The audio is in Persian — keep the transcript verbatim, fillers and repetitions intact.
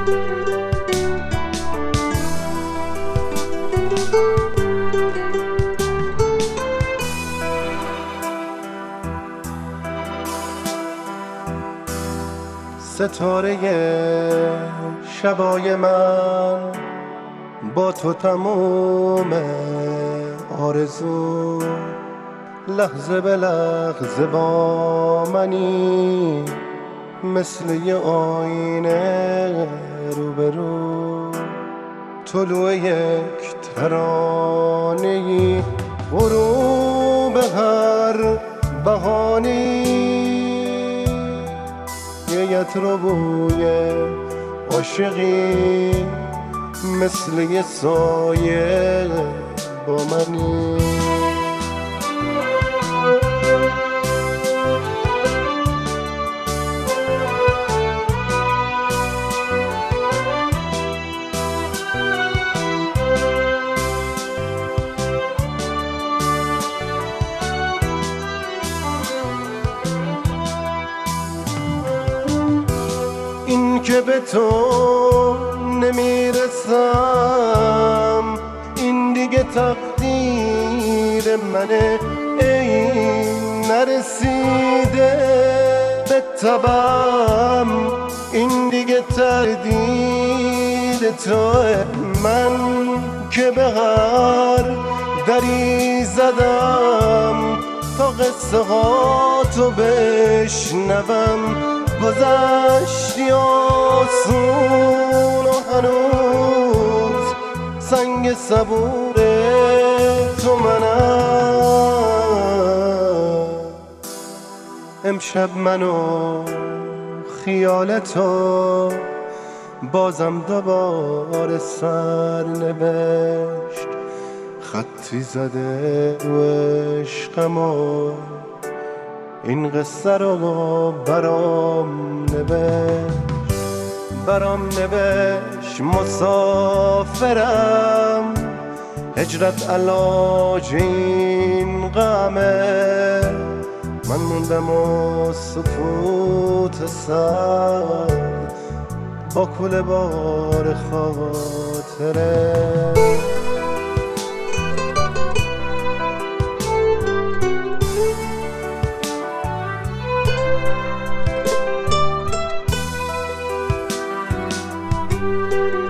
ستاره شبای من با تو تموم آرزو، لحظه به لحظه با منی مثل یه آینه روبرو. طلوع یک ترانه‌ای، غروب هر بهانی، یه عطر و بوی عاشقی مثل یه سایه با منی. این که به تو نمیرسم، این دیگه تقدیر منه، این نرسیده به تبم، این دیگه تردید توه. من که به هر دری زدم تا قصه ها تو بشنوم، گذشتی آسون و هنوز سنگ صبور تو منم. امشب منو خیال تو بازم دوباره سر نوشت، خطی زده رو عشقم و این قصه رو برام نوشت، برام نوشت مسافرم، هجرت علاج این غمه، من موندم و سکوت سر با کل بار خاطره. Thank you.